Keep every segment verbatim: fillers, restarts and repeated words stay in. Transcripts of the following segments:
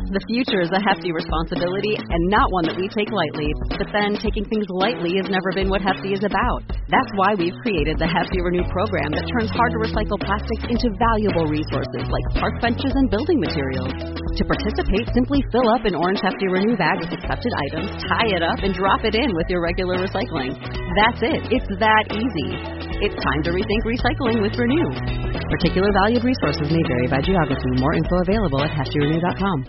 The future is a hefty responsibility and not one that we take lightly. But then, taking things lightly has never been what Hefty is about. That's why we've created the Hefty Renew program that turns hard-to-recycle plastics into valuable resources like park benches and building materials. To participate, simply fill up an orange Hefty Renew bag with accepted items, tie it up, and drop it in with your regular recycling. That's it. It's that easy. It's time to rethink recycling with Renew. Particular valued resources may vary by geography. More info available at hefty renew dot com.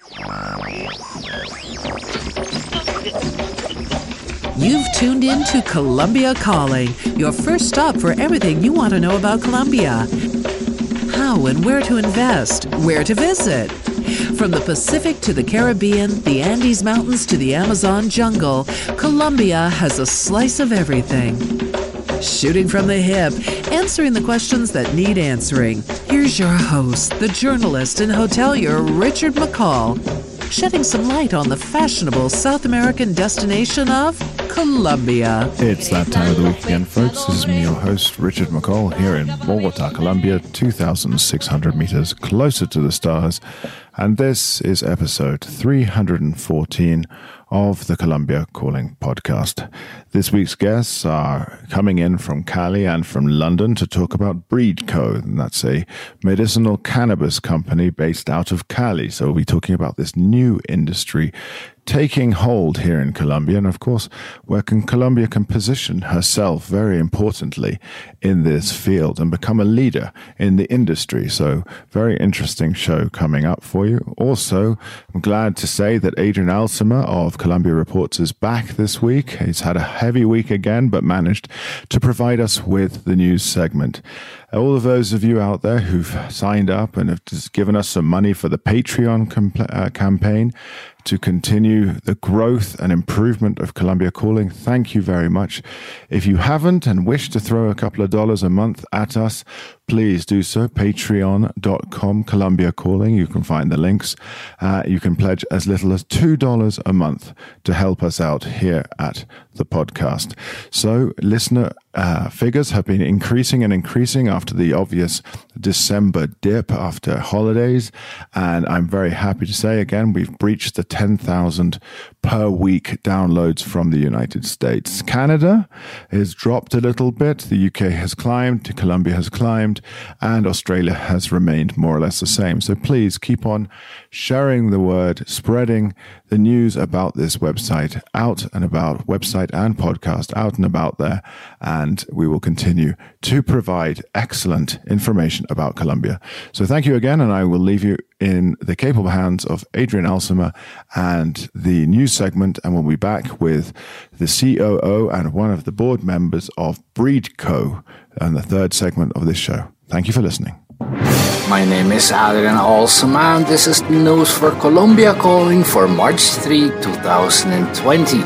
You've tuned in to Colombia Calling, your first stop for everything you want to know about Colombia. How and where to invest, where to visit. From the Pacific to the Caribbean, the Andes Mountains to the Amazon jungle, Colombia has a slice of everything. Shooting from the hip, answering the questions that need answering. Here's your host, the journalist and hotelier Richard McCall, shedding some light on the fashionable South American destination of Colombia. It's that time of the week again, folks. This is me, your host, Richard McCall, here in Bogota, Colombia, two thousand six hundred meters closer to the stars. And this is episode three hundred fourteen of the Colombia Calling podcast. This week's guests are coming in from Cali and from London to talk about BreedCo, and that's a medicinal cannabis company based out of Cali. So we'll be talking about this new industry taking hold here in Colombia, and of course, where can Colombia can position herself very importantly in this field and become a leader in the industry. So very interesting show coming up for you. Also, I'm glad to say that Adrian Alsima of Colombia Reports is back this week. He's had a heavy week again, but managed to provide us with the news segment. All of those of you out there who've signed up and have just given us some money for the Patreon compl- uh, campaign to continue the growth and improvement of Colombia Calling, thank you very much. If you haven't and wish to throw a couple of dollars a month at us, please do so. Patreon dot com, Colombia Calling. You can find the links. Uh, you can pledge as little as two dollars a month to help us out here at the podcast. So listener uh, figures have been increasing and increasing after the obvious December dip after holidays. And I'm very happy to say again, we've breached the ten thousand per week downloads from the United States. Canada has dropped a little bit. The U K has climbed. Colombia has climbed. And Australia has remained more or less the same. So please keep on sharing the word, spreading the news about this website out and about, website and podcast out and about there. And we will continue to provide excellent information about Colombia. So thank you again, and I will leave you in the capable hands of Adrian Alsima and the news segment, and we'll be back with the C O O and one of the board members of BreedCo and the third segment of this show. Thank you for listening. My name is Adrian Alsima, and this is the news for Colombia Calling for March third, twenty twenty.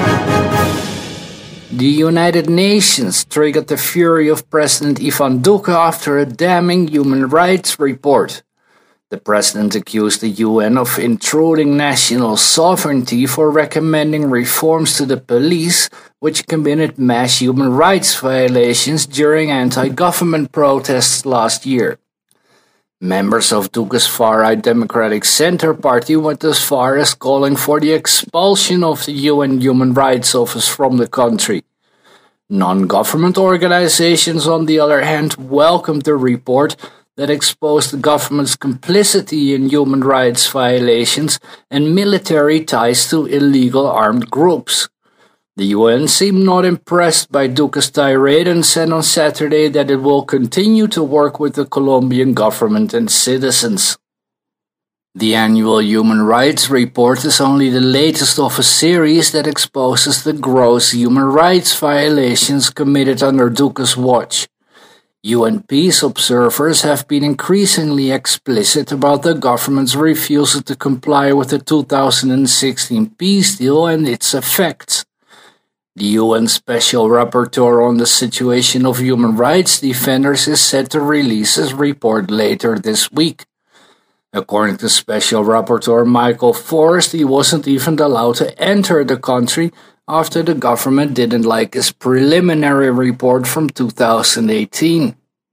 The United Nations triggered the fury of President Ivan Duque after a damning human rights report. The president accused the U N of intruding national sovereignty for recommending reforms to the police, which committed mass human rights violations during anti-government protests last year. Members of Duque's far-right Democratic Center Party went as far as calling for the expulsion of the U N Human Rights Office from the country. Non-government organizations, on the other hand, welcomed the report that exposed the government's complicity in human rights violations and military ties to illegal armed groups. The U N seemed not impressed by Duque's tirade and said on Saturday that it will continue to work with the Colombian government and citizens. The annual Human Rights Report is only the latest of a series that exposes the gross human rights violations committed under Duque's watch. U N peace observers have been increasingly explicit about the government's refusal to comply with the two thousand sixteen peace deal and its effects. The U N Special Rapporteur on the situation of human rights defenders is set to release his report later this week. According to Special Rapporteur Michael Forrest, he wasn't even allowed to enter the country after the government didn't like his preliminary report from two thousand eighteen.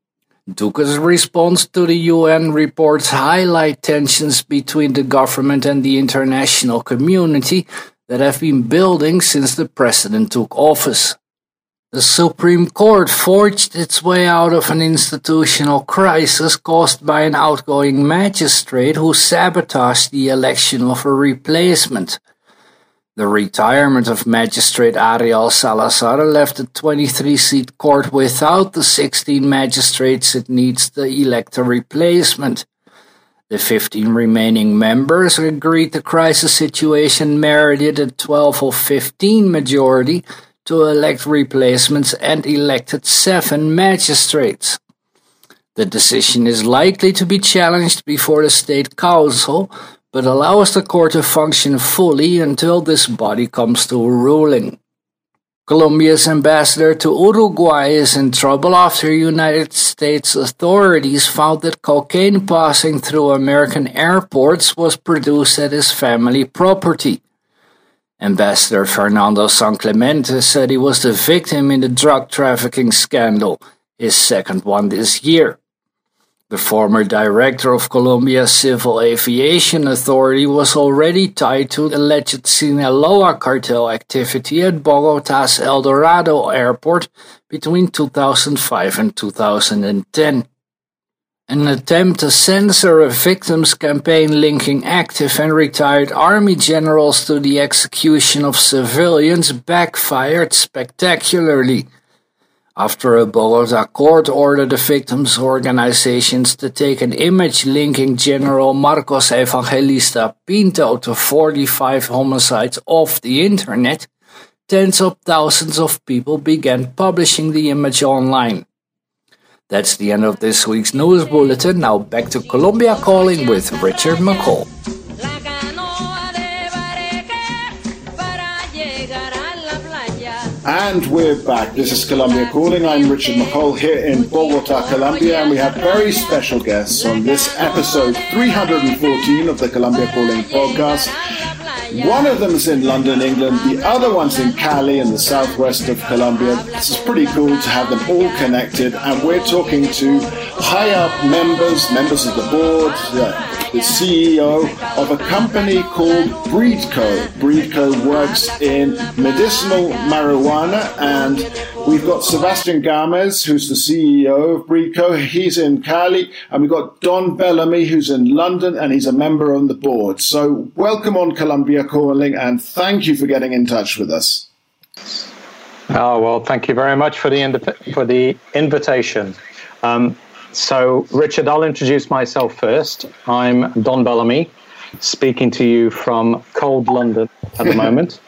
Duque's response to the U N reports highlight tensions between the government and the international community that have been building since the president took office. The Supreme Court forged its way out of an institutional crisis caused by an outgoing magistrate who sabotaged the election of a replacement. The retirement of Magistrate Ariel Salazar left the twenty-three seat court without the sixteen magistrates it needs to elect a replacement. The fifteen remaining members agreed the crisis situation merited a twelve of fifteen majority to elect replacements and elected seven magistrates. The decision is likely to be challenged before the State Council, but allows the court to function fully until this body comes to a ruling. Colombia's ambassador to Uruguay is in trouble after United States authorities found that cocaine passing through American airports was produced at his family property. Ambassador Fernando San Clemente said he was the victim in the drug trafficking scandal, his second one this year. The former director of Colombia's Civil Aviation Authority was already tied to alleged Sinaloa cartel activity at Bogotá's El Dorado airport between two thousand five and two thousand ten. An attempt to censor a victims campaign linking active and retired army generals to the execution of civilians backfired spectacularly. After a Bogotá court ordered the victims' organizations to take an image linking General Marcos Evangelista Pinto to forty-five homicides off the internet, tens of thousands of people began publishing the image online. That's the end of this week's news bulletin. Now back to Colombia Calling with Richard McCall. And we're back. This is Colombia Calling. I'm Richard McCall here in Bogotá, Colombia, and we have very special guests on this episode three hundred fourteen of the Colombia Calling podcast. One of them is in London, England. The other one's in Cali in the southwest of Colombia. This is pretty cool to have them all connected, and we're talking to high-up members, members of the board, uh, the C E O of a company called Breedco. Breedco works in medicinal marijuana, and we've got Sebastian Gomez, who's the C E O of Breedco. He's in Cali, and we've got Don Bellamy, who's in London, and he's a member on the board. So welcome on Colombia Calling, and thank you for getting in touch with us. Oh, well, thank you very much for the invi- for the invitation. Um, So, Richard, I'll introduce myself first. I'm Don Bellamy, speaking to you from cold London at the moment.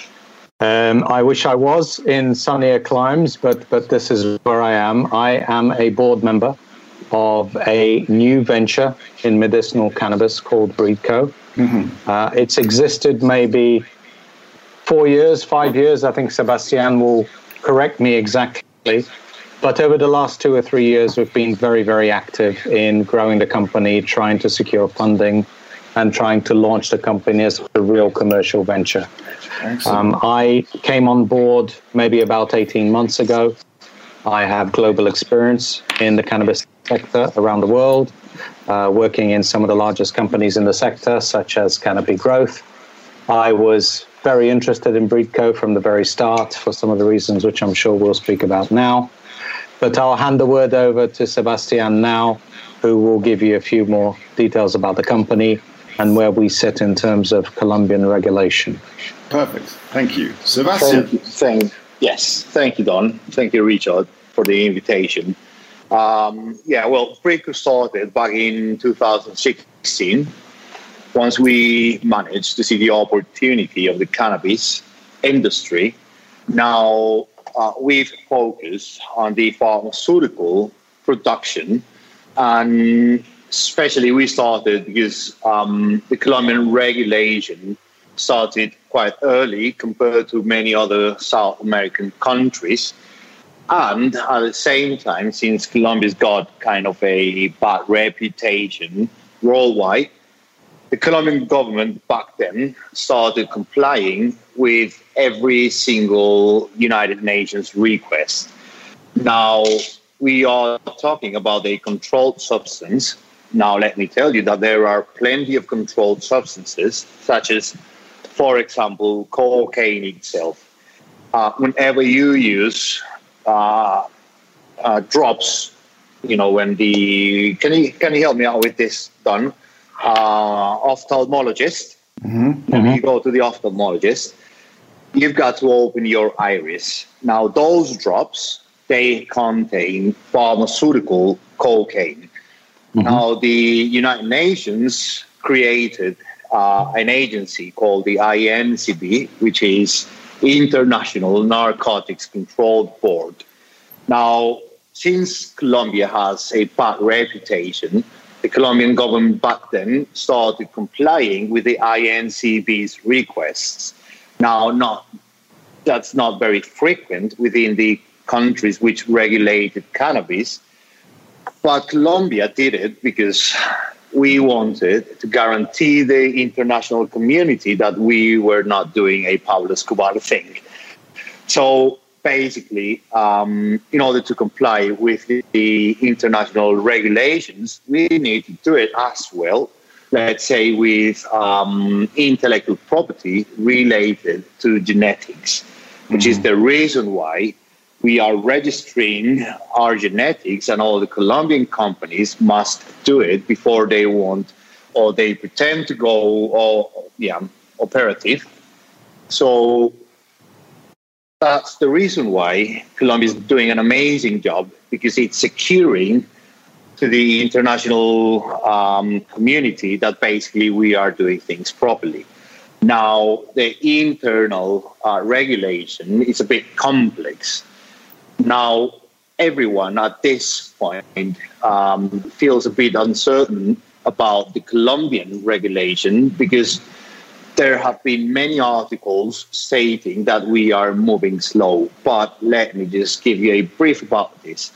Um, I wish I was in sunnier climes, but, but this is where I am. I am a board member of a new venture in medicinal cannabis called Breedco. Mm-hmm. Uh, it's existed maybe four years, five years. I think Sebastian will correct me exactly. But over the last two or three years, we've been very, very active in growing the company, trying to secure funding, and trying to launch the company as a real commercial venture. Um, I came on board maybe about eighteen months ago. I have global experience in the cannabis sector around the world, uh, working in some of the largest companies in the sector, such as Canopy Growth. I was very interested in Breedco from the very start for some of the reasons which I'm sure we'll speak about now. But I'll hand the word over to Sebastian now, who will give you a few more details about the company and where we sit in terms of Colombian regulation. Perfect. Thank you. Sebastian. Thank you. Thank, yes. Thank you, Don. Thank you, Richard, for the invitation. Um, yeah, well, Breedco started back in two thousand sixteen, once we managed to see the opportunity of the cannabis industry. Now, Uh, we've focused on the pharmaceutical production, and especially we started because um, the Colombian regulation started quite early compared to many other South American countries. And at the same time, since Colombia's got kind of a bad reputation worldwide, the Colombian government back then started complying with every single United Nations request. Now, we are talking about a controlled substance. Now, let me tell you that there are plenty of controlled substances, such as, for example, cocaine itself. Uh, whenever you use uh, uh, drops, you know, when the can you can you help me out with this, Don? Uh, ophthalmologist. Mm-hmm. When mm-hmm. you go to the ophthalmologist, you've got to open your iris. Now, those drops, they contain pharmaceutical cocaine. Mm-hmm. Now, the United Nations created uh, an agency called the I N C B, which is International Narcotics Control Board. Now, since Colombia has a bad reputation, the Colombian government back then started complying with the I N C B's requests. Now, not that's not very frequent within the countries which regulated cannabis, but Colombia did it because we wanted to guarantee the international community that we were not doing a Pablo Escobar thing. So basically, um, in order to comply with the, the international regulations, we need to do it as well, let's say with um, intellectual property related to genetics, which mm-hmm. is the reason why we are registering our genetics, and all the Colombian companies must do it before they want or they pretend to go or yeah, operative. So that's the reason why Colombia is doing an amazing job, because it's securing to the international um, community that basically we are doing things properly. Now, the internal uh, regulation is a bit complex. Now, everyone at this point um, feels a bit uncertain about the Colombian regulation, because there have been many articles stating that we are moving slow. But let me just give you a brief about this.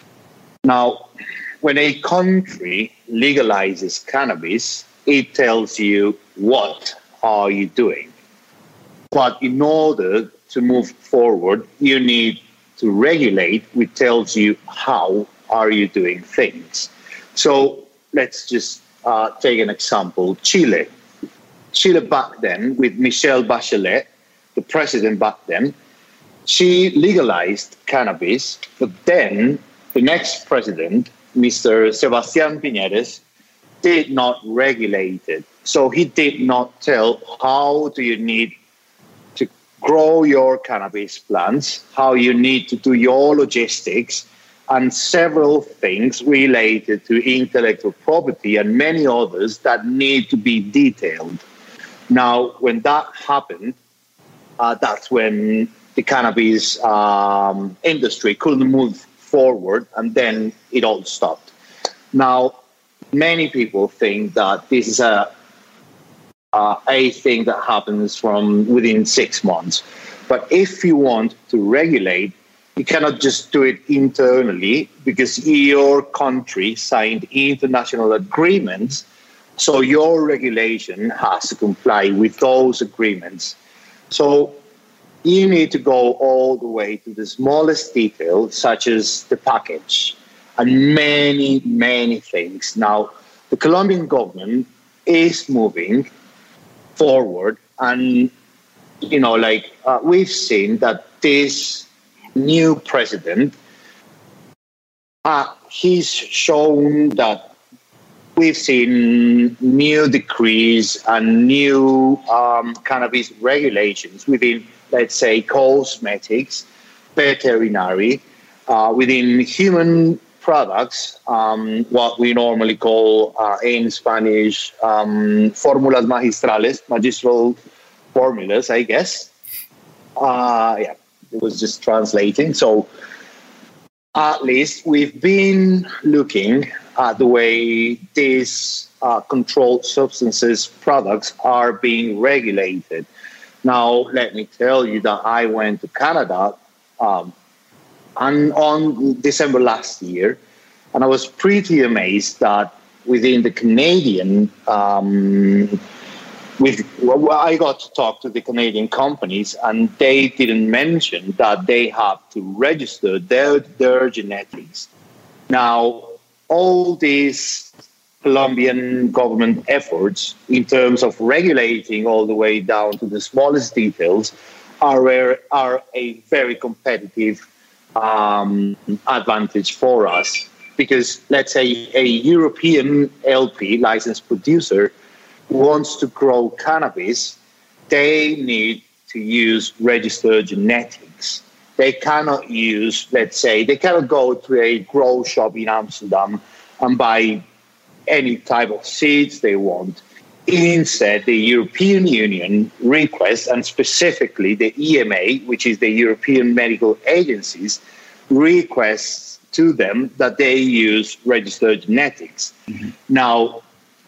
Now, when a country legalizes cannabis, it tells you what are you doing. But in order to move forward, you need to regulate, which tells you how are you doing things. So let's just uh, take an example. Chile. Chile back then, with Michelle Bachelet, the president back then, she legalized cannabis, but then the next president, Mister Sebastián Piñeres, did not regulate it. So he did not tell how do you need to grow your cannabis plants, how you need to do your logistics, and several things related to intellectual property and many others that need to be detailed. Now, when that happened, uh, that's when the cannabis um, industry couldn't move forward, and then it all stopped. Now, many people think that this is a uh, a thing that happens from within six months. But if you want to regulate, you cannot just do it internally, because your country signed international agreements. So your regulation has to comply with those agreements. So you need to go all the way to the smallest detail, such as the package, and many, many things. Now, the Colombian government is moving forward, and, you know, like uh, we've seen that this new president, uh, he's shown that we've seen new decrees and new um, cannabis regulations within, let's say, cosmetics, veterinary, uh, within human products, um, what we normally call uh, in Spanish, um, formulas magistrales, magistral formulas, I guess. Uh, yeah, it was just translating. So at least we've been looking at the way these uh, controlled substances products are being regulated. Now, let me tell you that I went to Canada um, and on December last year, and I was pretty amazed that within the Canadian, um, with well, I got to talk to the Canadian companies, and they didn't mention that they have to register their their genetics Now, all these Colombian government efforts in terms of regulating all the way down to the smallest details are, are a very competitive um, advantage for us. Because let's say a European L P licensed producer wants to grow cannabis, they need to use registered genetics. They cannot use, let's say, they cannot go to a grow shop in Amsterdam and buy any type of seeds they want. Instead, the European Union requests, and specifically the E M A, which is the European Medical Agencies, requests to them that they use registered genetics. Mm-hmm. Now,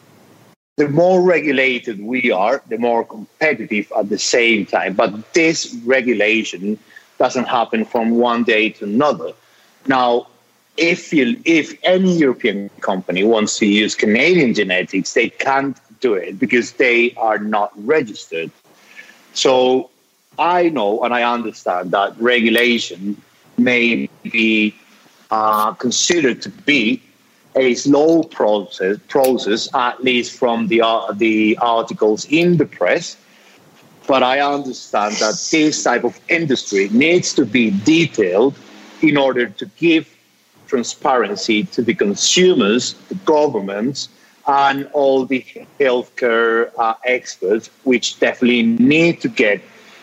the more regulated we are, the more competitive at the same time. But this regulation doesn't happen from one day to another. Now, if you, if any European company wants to use Canadian genetics, they can't do it because they are not registered. So I know and I understand that regulation may be Uh, considered to be a slow process, process at least from the uh, the articles in the press. But I understand that this type of industry needs to be detailed in order to give transparency to the consumers, the governments, and all the healthcare uh, experts, which definitely need to get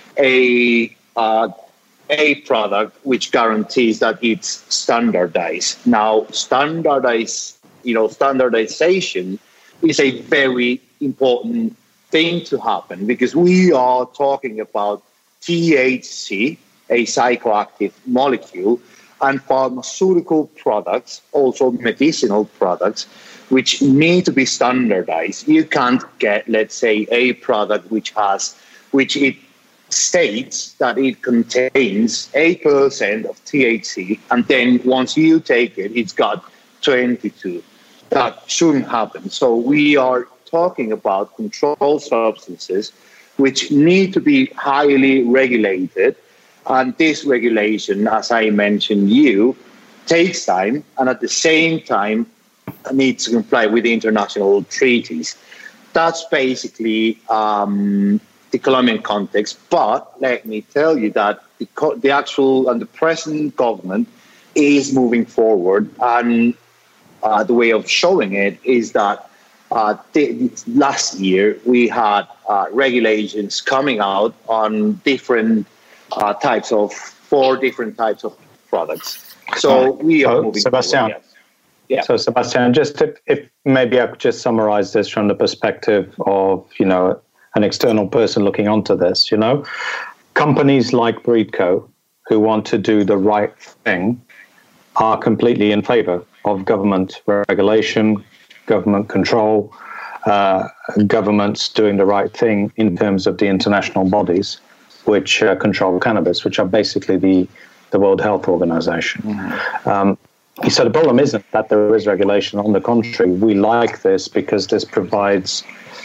a uh, a product which guarantees that it's standardized. Now, standardize, you know, standardization is a very important thing to happen because we are talking about T H C, a psychoactive molecule, and pharmaceutical products, also medicinal products, which need to be standardized. You can't get, let's say, a product which has, which it states that it contains eight percent of T H C, and then once you take it, it's got twenty-two. That shouldn't happen. So we are talking about controlled substances which need to be highly regulated. And this regulation, as I mentioned you, takes time and at the same time needs to comply with the international treaties. That's basically um, the Colombian context, but let me tell you that the, the actual and the present government is moving forward, and uh, the way of showing it is that uh, the, last year we had uh, regulations coming out on different uh, types of, four different types of products. So we are oh, moving Sebastian. forward. Yeah. So Sebastian, just if, if maybe I could just summarize this from the perspective of, you know, an external person looking onto this, you know, companies like Breedco who want to do the right thing are completely in favor of government regulation, government control, uh, governments doing the right thing in terms of the international bodies which uh, control cannabis, which are basically the, the World Health Organization. Mm-hmm. Um, so the problem isn't that there is regulation. On the contrary, we like this because this provides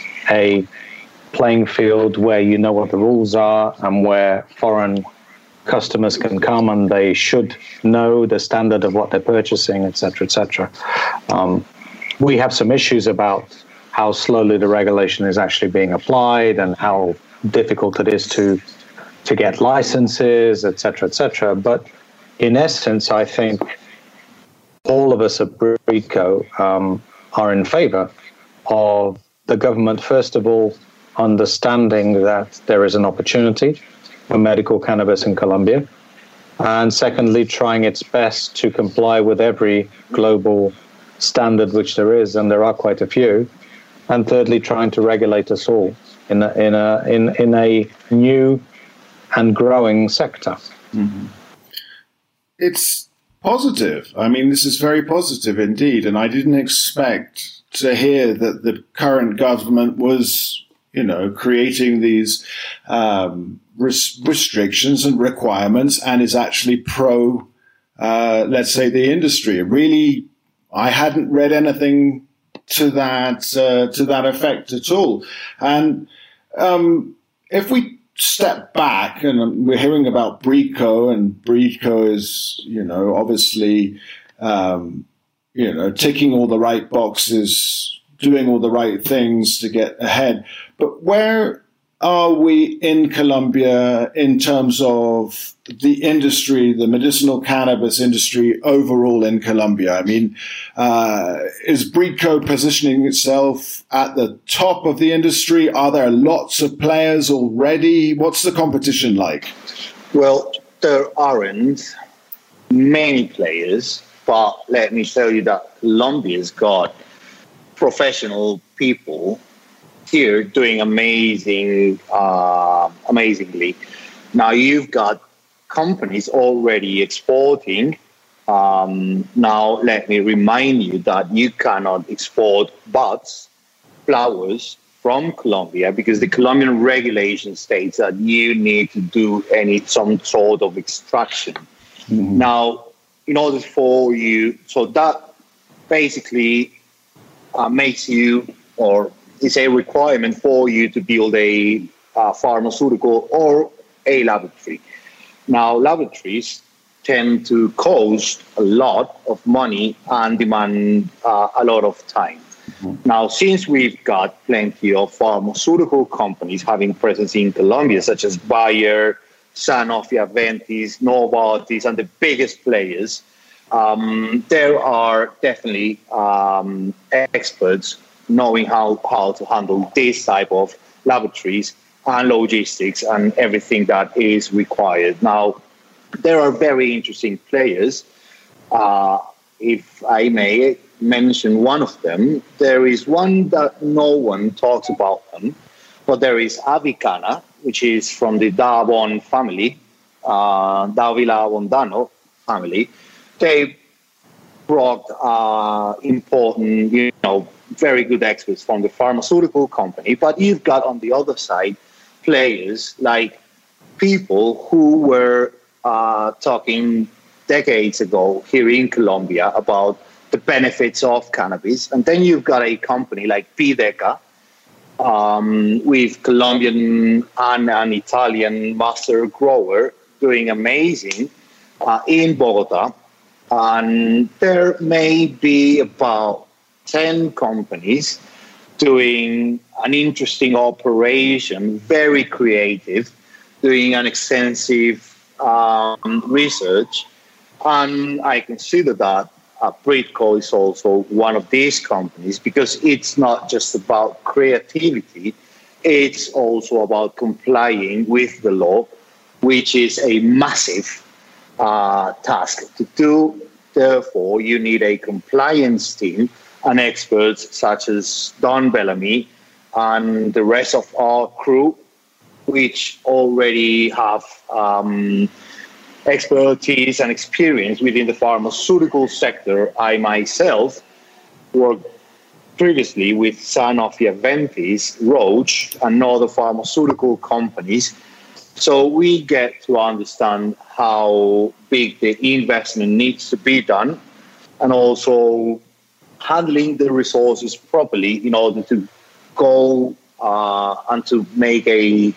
a playing field where you know what the rules are and where foreign customers can come and they should know the standard of what they're purchasing, et cetera, et cetera. Um, we have some issues about how slowly the regulation is actually being applied and how difficult it is to to get licenses, et cetera, et cetera. But in essence, I think all of us at Breedco um, are in favor of the government, first of all, understanding that there is an opportunity for medical cannabis in Colombia, and secondly, trying its best to comply with every global standard which there is, and there are quite a few, and thirdly, trying to regulate us all in a, in a, in, in a new and growing sector. Mm-hmm. It's positive. I mean, this is very positive indeed, and I didn't expect to hear that the current government was, you know, creating these um, res- restrictions and requirements and is actually pro, uh, let's say, the industry. Really, I hadn't read anything to that uh, to that effect at all. And um, if we step back, and we're hearing about Breedco, and Breedco is, you know, obviously um, you know, ticking all the right boxes, doing all the right things to get ahead. But where are we in Colombia in terms of the industry, the medicinal cannabis industry overall in Colombia? I mean, uh, is Breedco positioning itself at the top of the industry? Are there lots of players already? What's the competition like? Well, there aren't many players, but let me tell you that Colombia's got professional people here doing amazing, uh, amazingly. Now you've got companies already exporting. Um, now let me remind you that you cannot export buds, flowers from Colombia because the Colombian regulation states that you need to do any some sort of extraction. Mm-hmm. Now, in order for you, so that basically uh, makes you or is a requirement for you to build a uh, pharmaceutical or a laboratory. Now, laboratories tend to cost a lot of money and demand uh, a lot of time. Mm-hmm. Now, since we've got plenty of pharmaceutical companies having presence in Colombia, such as Bayer, Sanofi, Aventis, Novartis, and the biggest players, um, there are definitely um, experts knowing how, how to handle this type of laboratories and logistics and everything that is required. Now, there are very interesting players. Uh, if I may mention one of them, there is one that no one talks about them, but there is Avicana, which is from the Davon family, uh, Davila Bondano family. They brought uh, important, you know, very good experts from the pharmaceutical company, but you've got on the other side players like people who were uh, talking decades ago here in Colombia about the benefits of cannabis. And then you've got a company like Pideca um, with Colombian and an Italian master grower doing amazing uh, in Bogota. And there may be about ten companies doing an interesting operation, very creative, doing an extensive um, research. And I consider that uh, Breedco is also one of these companies because it's not just about creativity, it's also about complying with the law, which is a massive uh, task to do. Therefore, you need a compliance team and experts such as Don Bellamy and the rest of our crew, which already have um, expertise and experience within the pharmaceutical sector. I myself worked previously with Sanofi, Aventis, Roche, and other pharmaceutical companies. So we get to understand how big the investment needs to be done and also handling the resources properly in order to go uh, and to make a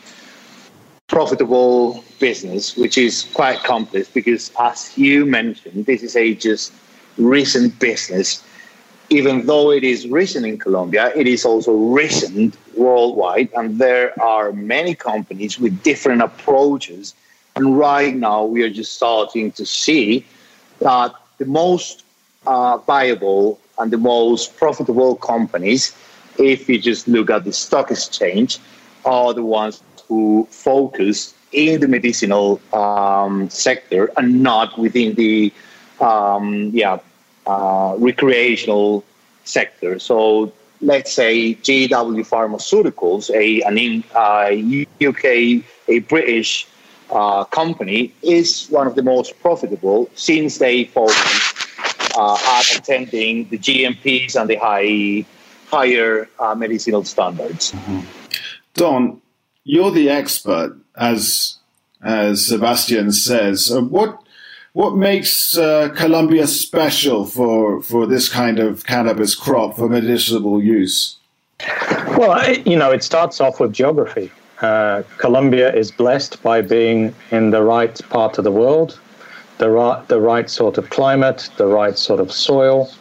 profitable business, which is quite complex because, as you mentioned, this is a just recent business. Even though it is recent in Colombia, it is also recent worldwide, and there are many companies with different approaches. And right now, we are just starting to see that the most uh, viable and the most profitable companies, if you just look at the stock exchange, are the ones who focus in the medicinal um, sector and not within the um, yeah uh, recreational sector. So let's say G W Pharmaceuticals, a an in, uh, U K, a British uh, company, is one of the most profitable since they focus Uh, at attending the G M Ps and the high, higher uh, medicinal standards. Mm-hmm. Don, you're the expert, as as Sebastian says. Uh, what what makes uh, Colombia special for for this kind of cannabis crop for medicinal use? Well, I, you know, it starts off with geography. Uh, Colombia is blessed by being in the right part of the world. The right, the right sort of climate, the right sort of soil,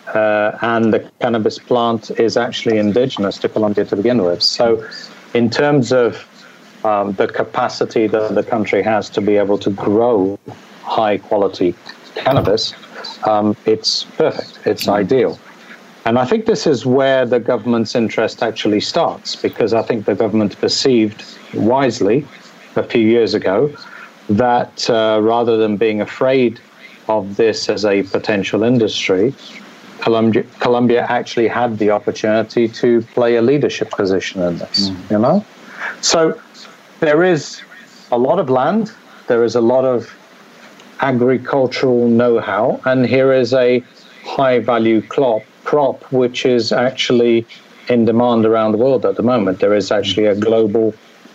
uh, and the cannabis plant is actually indigenous to Colombia to begin with. So in terms of um, the capacity that the country has to be able to grow high quality cannabis, um, it's perfect, it's ideal. And I think this is where the government's interest actually starts, because I think the government perceived wisely a few years ago that uh, rather than being afraid of this as a potential industry, Colombia, Colombia actually had the opportunity to play a leadership position in this, mm. you know? So there is a lot of land, there is a lot of agricultural know-how, and here is a high-value crop, crop which is actually in demand around the world at the moment. There is actually a global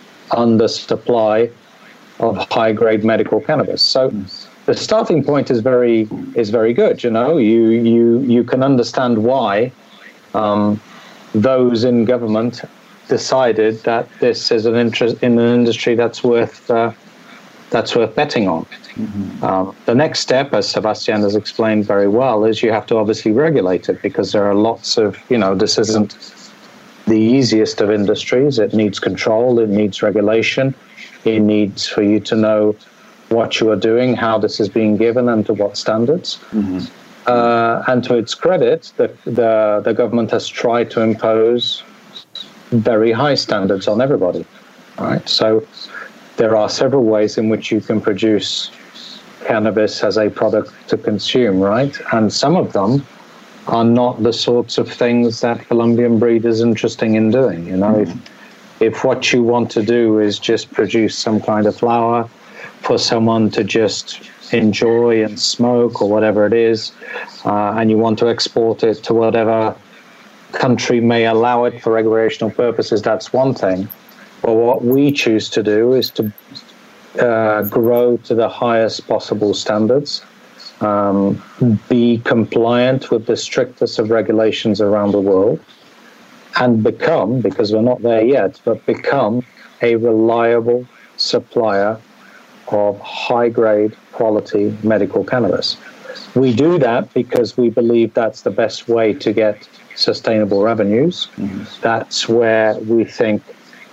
undersupply of high-grade medical cannabis. So the starting point is very is very good. You know, you you you can understand why um, those in government decided that this is an interest in an industry that's worth uh, that's worth betting on. Mm-hmm. Um, the next step, as Sebastian has explained very well, is you have to obviously regulate it, because there are lots of, you know, this isn't the easiest of industries. It needs control, it needs regulation, it needs for you to know what you are doing, how this is being given, and to what standards. Mm-hmm. Uh, and to its credit, the, the the government has tried to impose very high standards on everybody. Right, so there are several ways in which you can produce cannabis as a product to consume, right? And some of them are not the sorts of things that Colombian breed is interested in doing. You know, mm-hmm. if if what you want to do is just produce some kind of flower for someone to just enjoy and smoke or whatever it is, uh, and you want to export it to whatever country may allow it for recreational purposes, that's one thing. But what we choose to do is to uh, grow to the highest possible standards, um, be compliant with the strictest of regulations around the world, and become, because we're not there yet, but become a reliable supplier of high-grade quality medical cannabis. We do that because we believe that's the best way to get sustainable revenues. Mm-hmm. That's where we think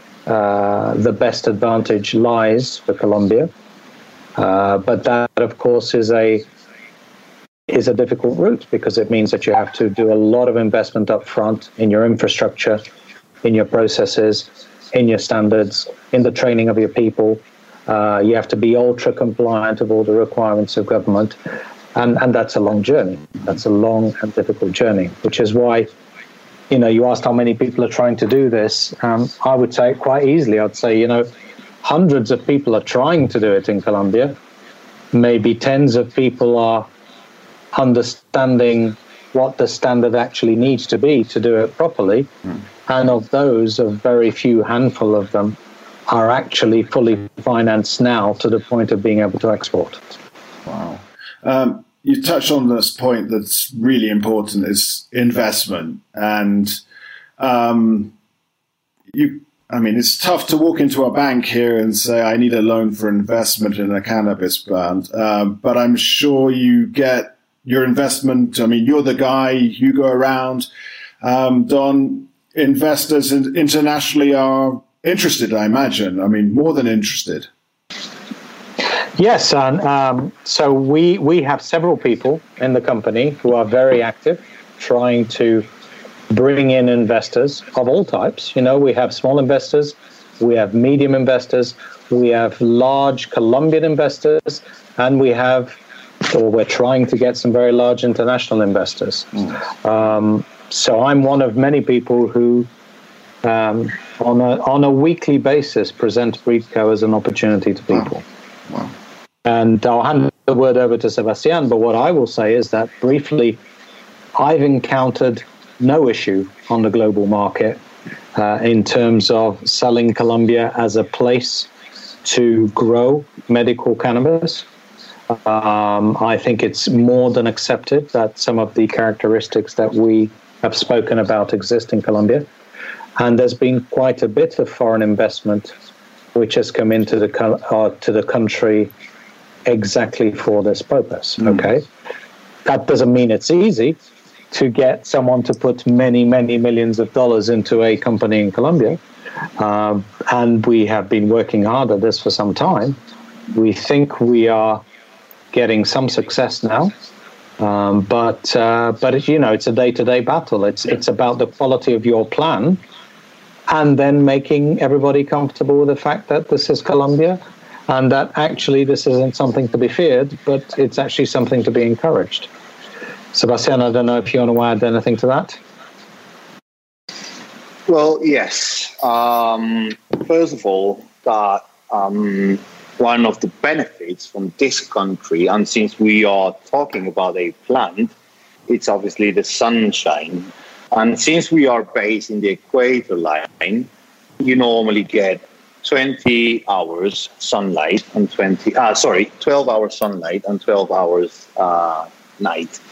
uh, the best advantage lies for Colombia. Uh, but that, of course, is a is a difficult route, because it means that you have to do a lot of investment up front in your infrastructure, in your processes, in your standards, in the training of your people. Uh, you have to be ultra compliant of all the requirements of government. And, and that's a long journey. That's a long and difficult journey, which is why, you know, you asked how many people are trying to do this. Um, I would say quite easily, I'd say, you know, hundreds of people are trying to do it in Colombia. Maybe tens of people are understanding what the standard actually needs to be to do it properly. Mm. And of those, a very few handful of them are actually fully financed now to the point of being able to export. Wow. Um, you touched on this point that's really important, is investment. And um, you, I mean, it's tough to walk into a bank here and say, I need a loan for investment in a cannabis plant. Um, but I'm sure you get your investment. I mean, you're the guy, you go around. Um, Don, investors internationally are interested, I imagine. I mean, more than interested. Yes, and um, so we we have several people in the company who are very active, trying to bring in investors of all types. You know, we have small investors, we have medium investors, we have large Colombian investors, and we have, or we're trying to get some very large international investors. Mm. Um, so I'm one of many people who, um, on a on a weekly basis, present Breedco as an opportunity to people. Wow. Wow. And I'll hand the word over to Sebastian, but what I will say is that briefly, I've encountered no issue on the global market uh, in terms of selling Colombia as a place to grow medical cannabis. Um, I think it's more than accepted that some of the characteristics that we have spoken about exist in Colombia. And there's been quite a bit of foreign investment which has come into the uh, to the country exactly for this purpose. Mm. Okay, that doesn't mean it's easy, to get someone to put many, many millions of dollars into a company in Colombia. Uh, and we have been working hard at this for some time. We think we are getting some success now. Um, but, uh, but you know, it's a day-to-day battle. It's, it's about the quality of your plan and then making everybody comfortable with the fact that this is Colombia and that actually this isn't something to be feared, but it's actually something to be encouraged. Sebastian, I don't know if you want to add anything to that? Well, yes. Um, first of all, that um, one of the benefits from this country, and since we are talking about a plant, it's obviously the sunshine. And since we are based in the equator line, you normally get twenty hours sunlight and twenty, uh, sorry, twelve hours sunlight and twelve hours uh, night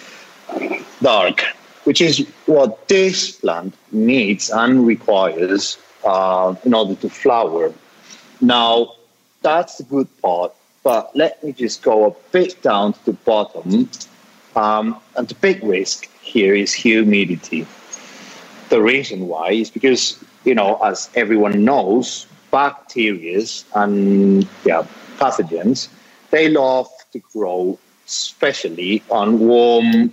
dark, which is what this plant needs and requires uh, in order to flower. Now, that's the good part, but let me just go a bit down to the bottom. Um, and the big risk here is humidity. The reason why is because, you know, as everyone knows, bacteria and yeah, pathogens, they love to grow especially on warm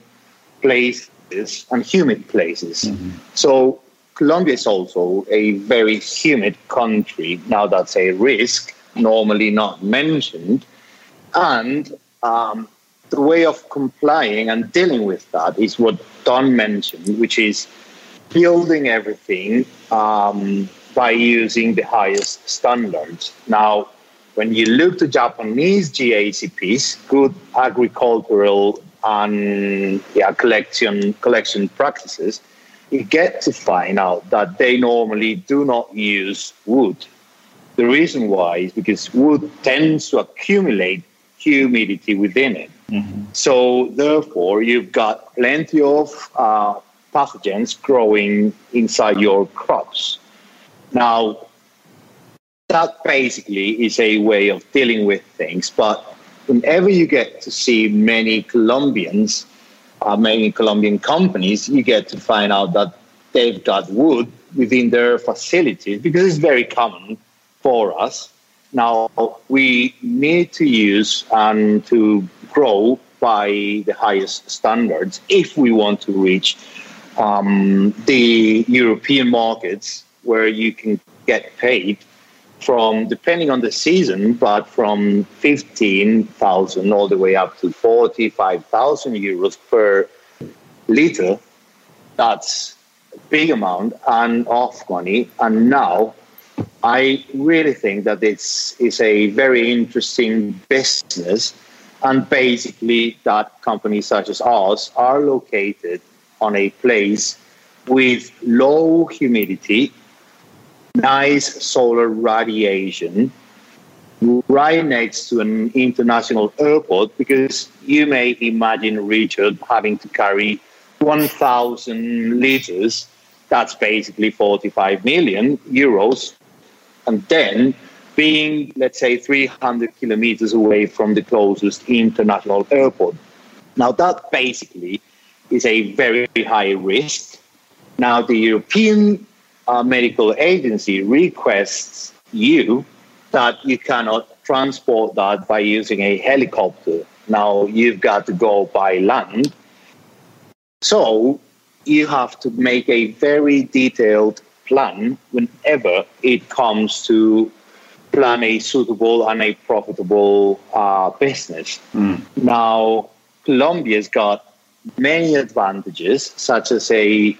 places and humid places. Mm-hmm. So Colombia is also a very humid country. Now that's a risk, normally not mentioned. And um, the way of complying and dealing with that is what Don mentioned, which is building everything um, by using the highest standards. Now, when you look to Japanese G A C Ps, good agricultural and yeah, collection collection practices, you get to find out that they normally do not use wood. The reason why is because wood tends to accumulate humidity within it. Mm-hmm. So therefore, you've got plenty of uh, pathogens growing inside your crops. Now, that basically is a way of dealing with things, but whenever you get to see many Colombians, uh, many Colombian companies, you get to find out that they've got wood within their facilities because it's very common for us. Now, we need to use and to grow by the highest standards if we want to reach um, the European markets where you can get paid from, depending on the season, but from fifteen thousand all the way up to forty-five thousand euros per liter. That's a big amount and of money. And now I really think that this is a very interesting business. And basically that companies such as ours are located on a place with low humidity, nice solar radiation, right next to an international airport, because you may imagine Richard having to carry one thousand liters, that's basically forty-five million euros, and then being, let's say, three hundred kilometers away from the closest international airport. Now, that basically is a very high risk. Now, the European uh, Medical Agency requests you that you cannot transport that by using a helicopter. Now, you've got to go by land. So you have to make a very detailed plan whenever it comes to plan a suitable and a profitable uh, business. Mm. Now, Colombia's got many advantages, such as a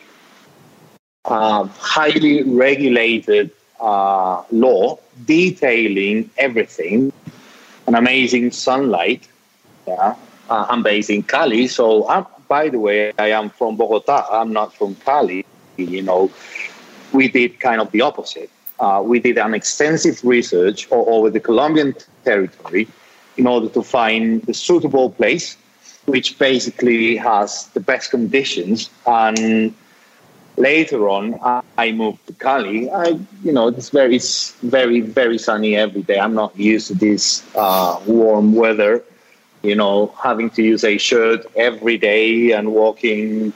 uh, highly regulated uh, law detailing everything, an amazing sunlight. Yeah, uh, I'm based in Cali, so I'm, by the way, I am from Bogota. I'm not from Cali. You know, we did kind of the opposite. Uh, we did an extensive research all over the Colombian territory in order to find the suitable place, which basically has the best conditions. And later on, I moved to Cali. I, you know, it's very, very, very sunny every day. I'm not used to this uh, warm weather, you know, having to use a shirt every day and walking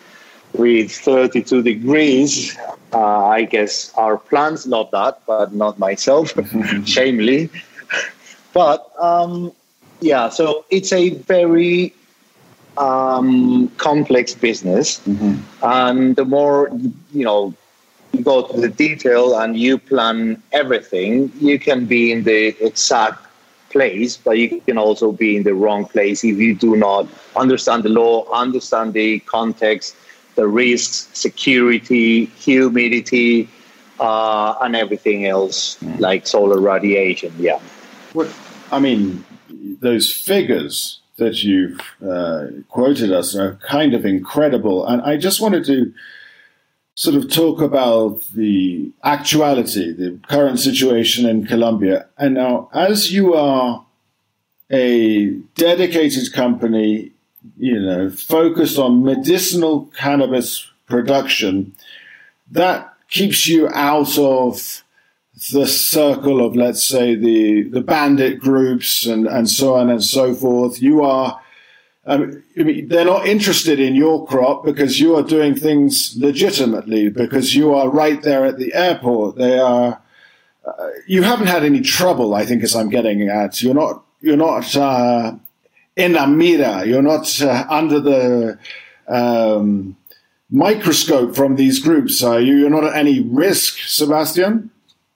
with thirty-two degrees. Uh, I guess our plants love that, but not myself, shamefully. But um, yeah, so it's a very um, complex business, mm-hmm. and the more you know, you go to the detail and you plan everything, you can be in the exact place, but you can also be in the wrong place if you do not understand the law, understand the context, the risks, security, humidity, uh, and everything else, mm. like solar radiation. Yeah. What, I mean, those figures that you've uh, quoted us are kind of incredible. And I just wanted to sort of talk about the actuality, the current situation in Colombia. And now, as you are a dedicated company, you know, focused on medicinal cannabis production, that keeps you out of the circle of, let's say, the, the bandit groups and, and so on and so forth. You are, um, I mean, they're not interested in your crop because you are doing things legitimately, because you are right there at the airport. They are, uh, you haven't had any trouble, I think, as I'm getting at. You're not, you're not, uh, in la mira, you're not uh, under the um, microscope from these groups, are you? You're not at any risk, Sebastian?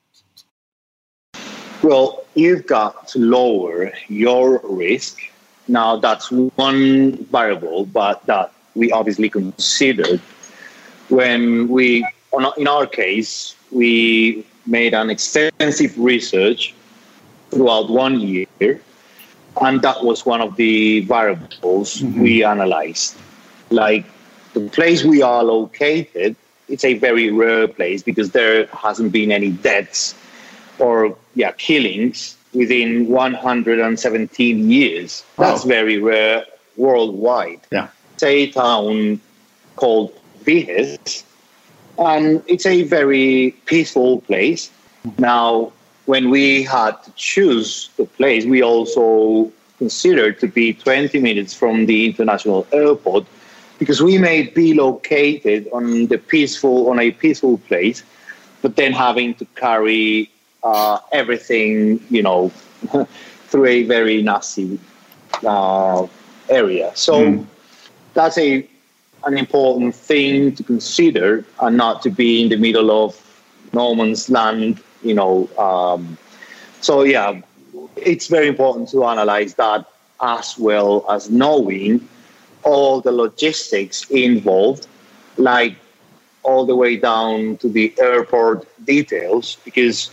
Well, you've got to lower your risk. Now, that's one variable, but that we obviously considered when we, in our case, we made an extensive research throughout one year. And that was one of the variables mm-hmm. we analyzed. Like the place we are located, it's a very rare place because there hasn't been any deaths or yeah killings within one hundred seventeen years. Wow. That's very rare worldwide. Yeah. It's a town called Viges, and it's a very peaceful place. Now, when we had to choose the place, we also considered to be twenty minutes from the international airport, because we may be located on the peaceful, on a peaceful place, but then having to carry uh, everything, you know, through a very nasty uh, area. So mm. that's a an important thing to consider, and not to be in the middle of no man's land. You know, um, so yeah, it's very important to analyze that, as well as knowing all the logistics involved, like all the way down to the airport details, because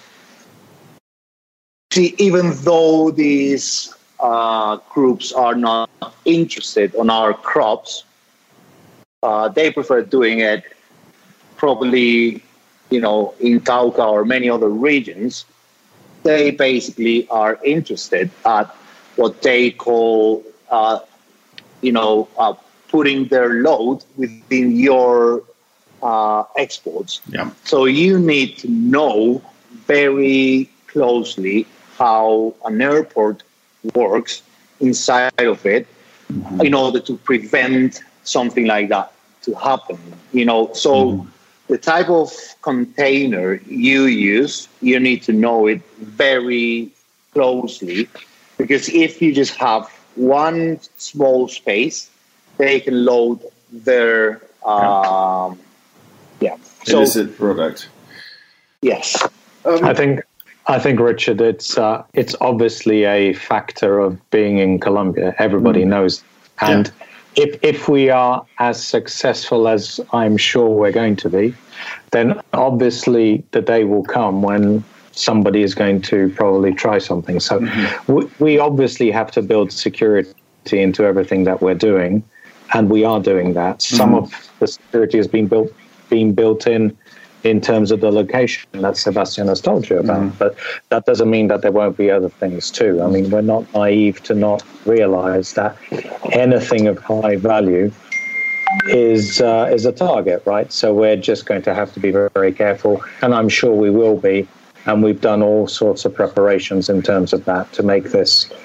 see, even though these uh, groups are not interested on our crops, uh, they prefer doing it probably, you know, in Cauca or many other regions. They basically are interested at what they call, uh, you know, uh, putting their load within your uh, exports. Yeah. So you need to know very closely how an airport works inside of it, mm-hmm. in order to prevent something like that to happen. You know, so. Mm-hmm. The type of container you use, you need to know it very closely, because if you just have one small space, they can load their um, yeah so, illicit product. Yes, um, I think I think Richard, it's uh, it's obviously a factor of being in Colombia. Everybody mm. knows, and. Yeah. If if we are as successful as I'm sure we're going to be, then obviously the day will come when somebody is going to probably try something. So mm-hmm. we, we obviously have to build security into everything that we're doing, and we are doing that. Mm-hmm. Some of the security has been built being built in in terms of the location that Sebastian has told you about. Mm-hmm. But that doesn't mean that there won't be other things too. I mean, we're not naive to not realize that anything of high value is uh, is a target, right? So we're just going to have to be very, very careful, and I'm sure we will be. And we've done all sorts of preparations in terms of that to make this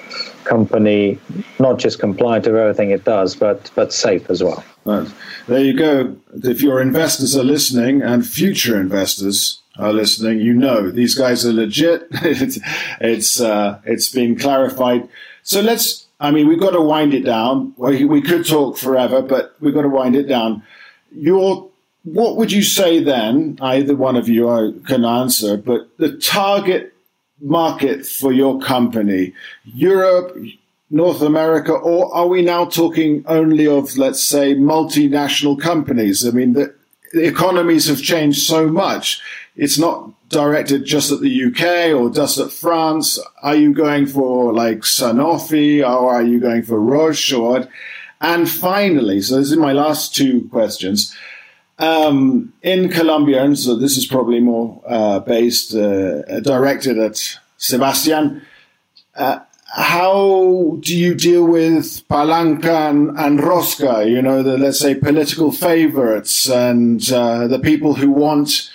company not just compliant of everything it does, but but safe as well. Right. There you go. If your investors are listening and future investors are listening, you know these guys are legit. it's it's, uh, it's been clarified. So let's. I mean, we've got to wind it down. We, we could talk forever, but we've got to wind it down. Your what would you say then? Either one of you can answer, but the target market for your company, Europe, North America, or are we now talking only of, let's say, multinational companies? I mean, the, the economies have changed so much. It's not directed just at the U K or just at France. Are you going for like Sanofi, or are you going for Roche? Or, and finally, so this is my last two questions. Um, in Colombia, and so this is probably more uh, based, uh, directed at Sebastian, uh, how do you deal with palanca and, and rosca, you know, the, let's say, political favorites and uh, the people who want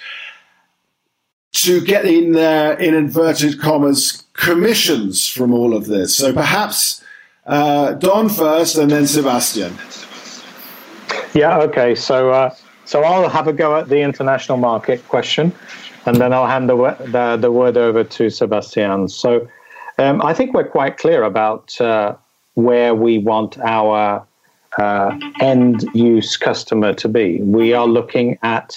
to get in their, in inverted commas, commissions from all of this? So perhaps uh, Don first and then Sebastian. Yeah, okay. So uh, so I'll have a go at the international market question, and then I'll hand the, the, the word over to Sebastian. So um, I think we're quite clear about uh, where we want our uh, end-use customer to be. We are looking at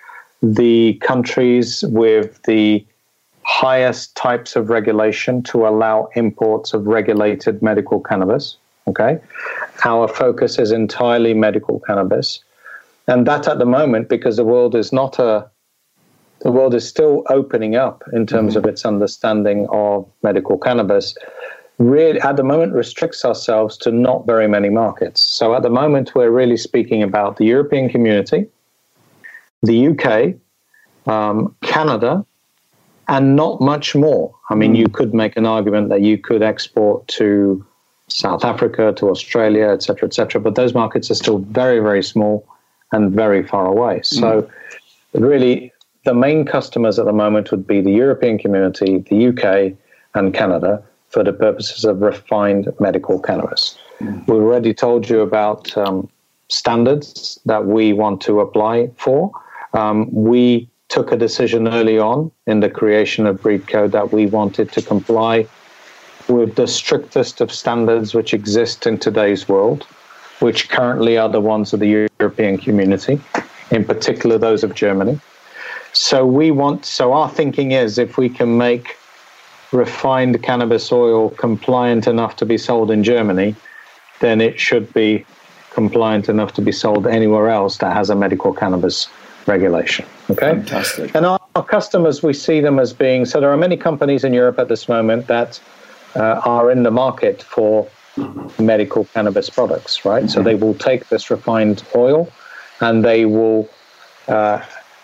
the countries with the highest types of regulation to allow imports of regulated medical cannabis. Okay, our focus is entirely medical cannabis, and that at the moment, because the world is not a, the world is still opening up in terms mm-hmm. of its understanding of medical cannabis. Really, at the moment, restricts ourselves to not very many markets. So at the moment, we're really speaking about the European community, the U K, um, Canada, and not much more. I mean, mm. you could make an argument that you could export to South Africa, to Australia, et cetera, et cetera, but those markets are still very, very small and very far away. So mm. really, the main customers at the moment would be the European community, the U K, and Canada for the purposes of refined medical cannabis. Mm. We've already told you about um, standards that we want to apply for. Um, we took a decision early on in the creation of Breedco that we wanted to comply with the strictest of standards which exist in today's world, which currently are the ones of the European community, in particular those of Germany. So we want, so our thinking is if we can make refined cannabis oil compliant enough to be sold in Germany, then it should be compliant enough to be sold anywhere else that has a medical cannabis regulation. Okay? Fantastic. And our, our customers, we see them as being, so there are many companies in Europe at this moment that uh, are in the market for medical cannabis products, right? Mm-hmm. So they will take this refined oil and they will uh,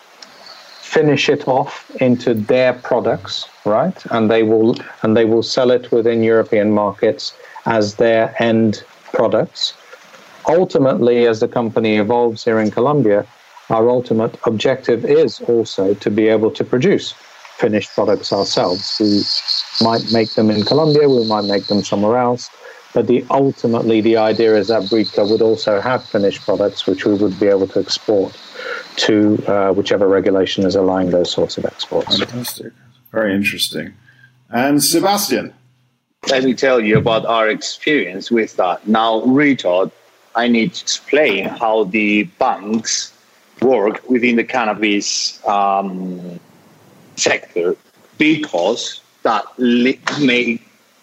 finish it off into their products, right? And they will and they will sell it within European markets as their end products. Ultimately, as the company evolves here in Colombia, our ultimate objective is also to be able to produce finished products ourselves. We might make them in Colombia, we might make them somewhere else, but the ultimately the idea is that Breedco would also have finished products which we would be able to export to uh, whichever regulation is allowing those sorts of exports. Fantastic. Very interesting. And Sebastian? Let me tell you about our experience with that. Now, Richard, I need to explain how the banks work within the cannabis um, sector, because that li- may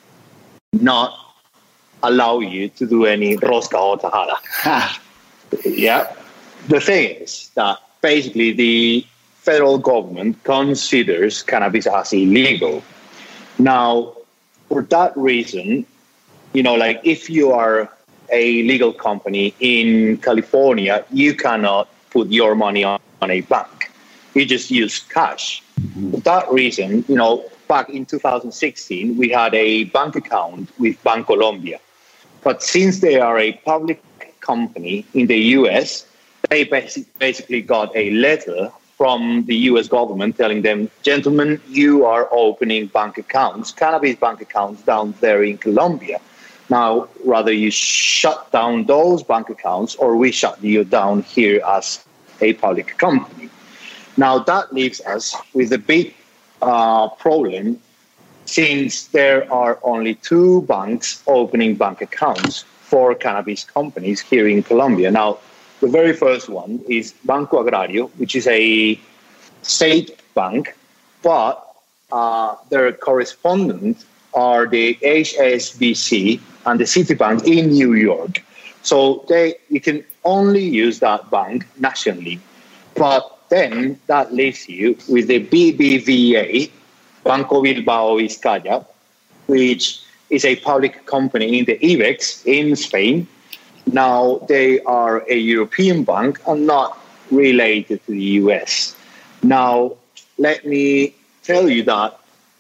not allow you to do any rosca or tajada. Yeah. The thing is that basically the federal government considers cannabis as illegal. Now, for that reason, you know, like if you are a legal company in California, you cannot put your money on, on a bank. You just use cash. Mm-hmm. For that reason, you know, back in two thousand sixteen, we had a bank account with Bancolombia. But since they are a public company in the U S, they basically got a letter from the U S government telling them, gentlemen, you are opening bank accounts, cannabis bank accounts down there in Colombia. Now, rather you shut down those bank accounts or we shut you down here as a public company. Now, that leaves us with a big uh, problem, since there are only two banks opening bank accounts for cannabis companies here in Colombia. Now, the very first one is Banco Agrario, which is a state bank, but uh, their correspondent are the H S B C and the Citibank in New York. So they you can only use that bank nationally. But then that leaves you with the B B V A, Banco Bilbao Vizcaya, which is a public company in the IBEX in Spain. Now they are a European bank and not related to the U S. Now, let me tell you that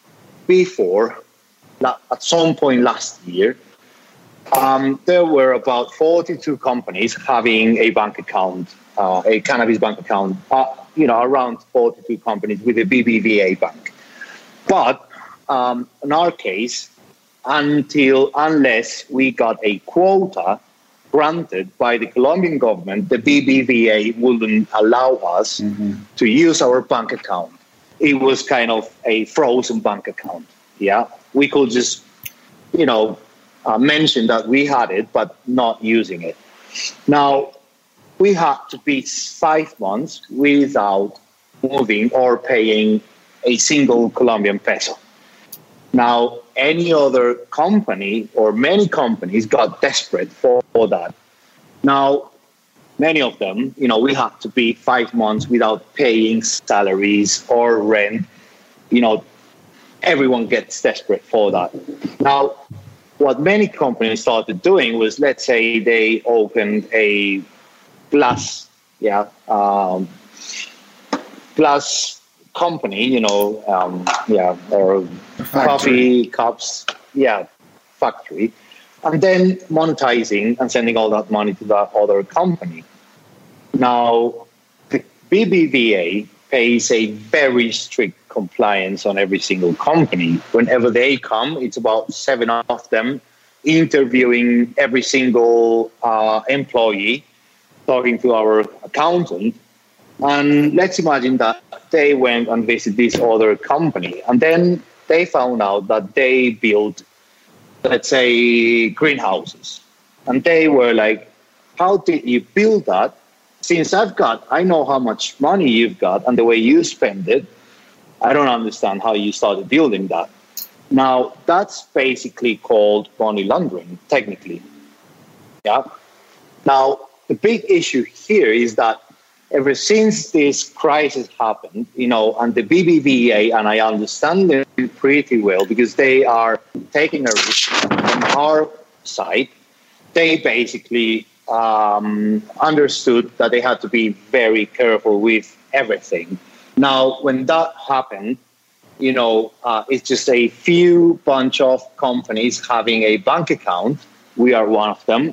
before, at some point last year, um, there were about forty-two companies having a bank account, uh, a cannabis bank account, uh, you know, around forty-two companies with a B B V A bank. But um, in our case, until unless we got a quota granted by the Colombian government, the B B V A wouldn't allow us mm-hmm. to use our bank account. It was kind of a frozen bank account. Yeah, we could just, you know, uh, mention that we had it, but not using it. Now, we had to be five months without moving or paying a single Colombian peso. Now, any other company or many companies got desperate for, for that. Now, many of them, you know, we had to be five months without paying salaries or rent. You know, everyone gets desperate for that. Now, what many companies started doing was, let's say they opened a glass, yeah, um, glass company, you know, um, yeah, or coffee cups, yeah, factory, and then monetizing and sending all that money to that other company. Now, the B B V A pays a very strict compliance on every single company. Whenever they come, it's about seven of them interviewing every single uh, employee, talking to our accountant. And let's imagine that they went and visited this other company, and then they found out that they built, let's say, greenhouses. And they were like, how did you build that? Since I've got, I know how much money you've got and the way you spend it, I don't understand how you started building that. Now, that's basically called money laundering, technically. Yeah. Now, the big issue here is that ever since this crisis happened, you know, and the B B V A, and I understand them pretty well because they are taking a risk from our side, they basically um, understood that they had to be very careful with everything. Now, when that happened, you know, uh, it's just a few bunch of companies having a bank account. We are one of them.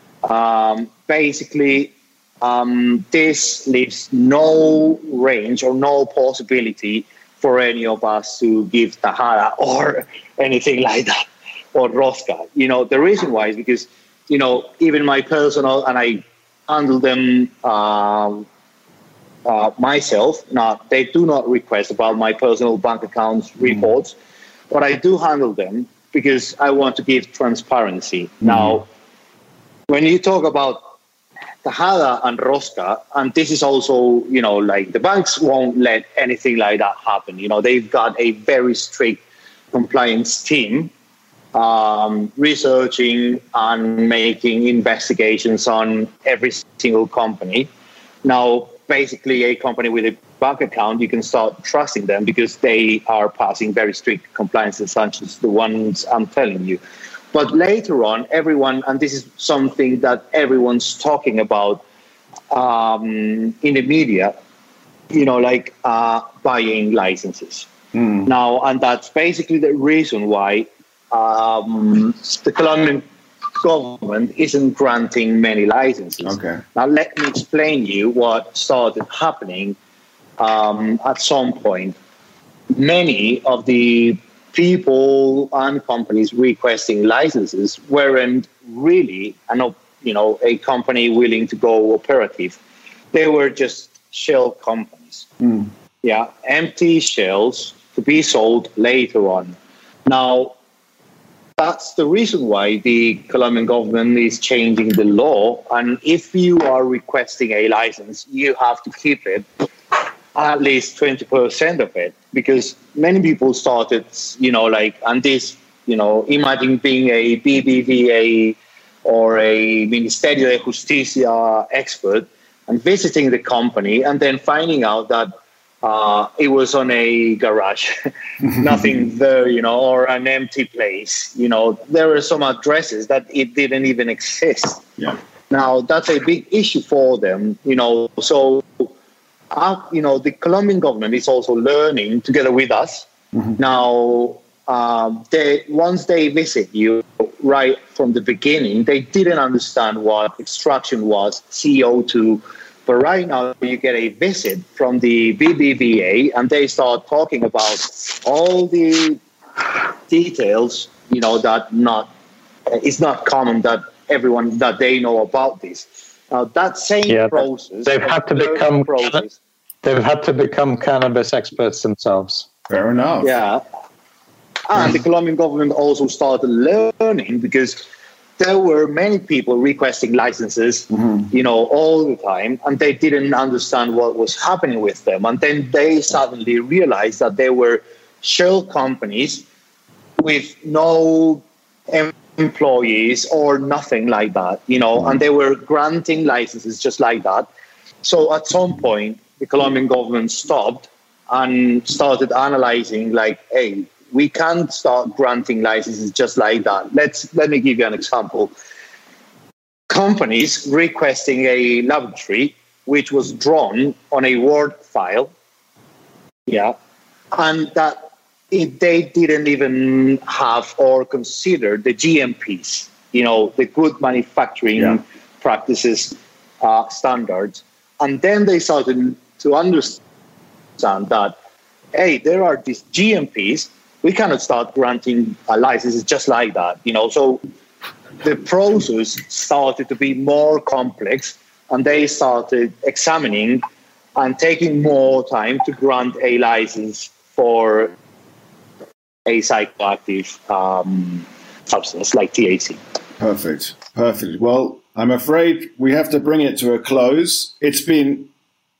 Um, basically, um, this leaves no range or no possibility for any of us to give Tajada or anything like that, or Rosca. You know, the reason why is because, you know, even my personal, and I handle them um, uh, myself. Now, they do not request about my personal bank accounts reports, mm. but I do handle them because I want to give transparency. Mm. Now, when you talk about Tajada and Rosca, and this is also, you know, like the banks won't let anything like that happen. You know, they've got a very strict compliance team um, researching and making investigations on every single company. Now, basically, a company with a bank account, you can start trusting them because they are passing very strict compliance, such as the ones I'm telling you. But later on, everyone, and this is something that everyone's talking about um, in the media, you know, like uh, buying licenses. Mm. Now, and that's basically the reason why um, the Colombian government isn't granting many licenses. Okay. Now, let me explain you what started happening um, at some point. Many of the people and companies requesting licenses weren't really an, you know, a company willing to go operative. They were just shell companies. Mm. Yeah, empty shells to be sold later on. Now, that's the reason why the Colombian government is changing the law. And if you are requesting a license, you have to keep it, at least twenty percent of it, because many people started, you know, like, and this, you know, imagine being a B B V A or a Ministerio de Justicia expert and visiting the company and then finding out that Uh, it was on a garage, nothing there, you know, or an empty place. You know, there were some addresses that it didn't even exist. Yeah. Now, that's a big issue for them, you know. So, uh, you know, the Colombian government is also learning together with us. Mm-hmm. Now, um, they, once they visit you right from the beginning, they didn't understand what extraction was, C O two. But right now, you get a visit from the B B V A, and they start talking about all the details, you know, that not it's not common that everyone that they know about this. Now, that same yeah, process, they've had to become process, they've had to become cannabis experts themselves. Fair enough. Yeah, and the Colombian government also started learning because there were many people requesting licenses, mm-hmm. you know, all the time, and they didn't understand what was happening with them. And then they suddenly realized that they were shell companies with no employees or nothing like that, you know, mm-hmm. and they were granting licenses just like that. So at some point, the Colombian government stopped and started analyzing, like, hey, we can't start granting licenses just like that. Let's let me give you an example. Companies requesting a laboratory which was drawn on a Word file, yeah, and that it, they didn't even have or consider the G M Ps, you know, the good manufacturing yeah. practices uh, standards, and then they started to understand that, hey, there are these G M Ps. We cannot start granting uh, licenses just like that, you know. So the process started to be more complex, and they started examining and taking more time to grant a license for a psychoactive um, substance like T H C. Perfect, perfect. Well, I'm afraid we have to bring it to a close. It's been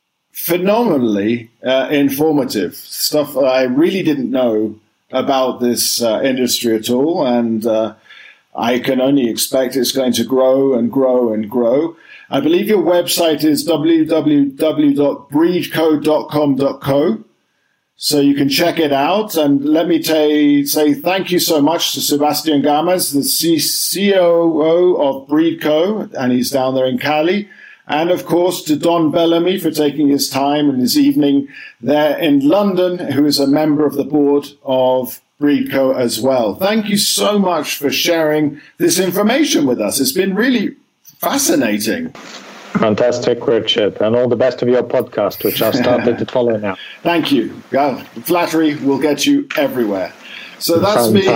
phenomenally uh, informative stuff that I really didn't know about this uh, industry at all, and uh, I can only expect it's going to grow and grow and grow. I believe your website is w w w dot breedco dot com dot co, so you can check it out. And let me t- say thank you so much to Sebastian Gamez, the C O O of Breedco, and he's down there in Cali. And, of course, to Don Bellamy for taking his time and his evening there in London, who is a member of the board of Breedco as well. Thank you so much for sharing this information with us. It's been really fascinating. Fantastic, Richard. And all the best of your podcast, which I've started to follow now. Thank you. Well, flattery will get you everywhere. So that's me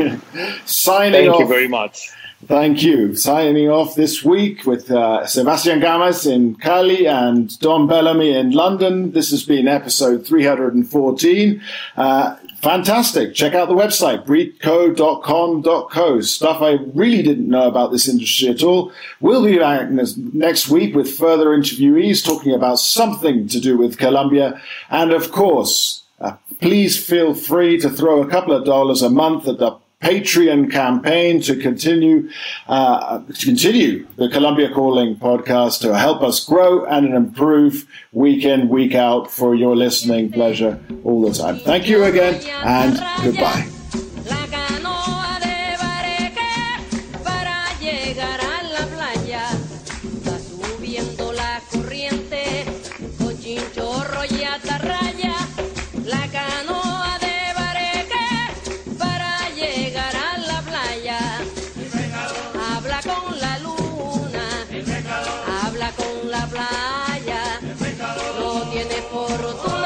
signing Thank off. Thank you very much. Thank you. Signing off this week with uh, Sebastian Gamez in Cali and Don Bellamy in London. This has been episode three hundred fourteen. Uh, fantastic. Check out the website, breedco dot com dot co. Stuff I really didn't know about this industry at all. We'll be back next week with further interviewees talking about something to do with Colombia. And of course, uh, please feel free to throw a couple of dollars a month at the Patreon campaign to continue uh, to continue the Colombia Calling podcast to help us grow and improve week in, week out for your listening pleasure all the time. Thank you again, and goodbye. Habla con la playa, no tiene por otro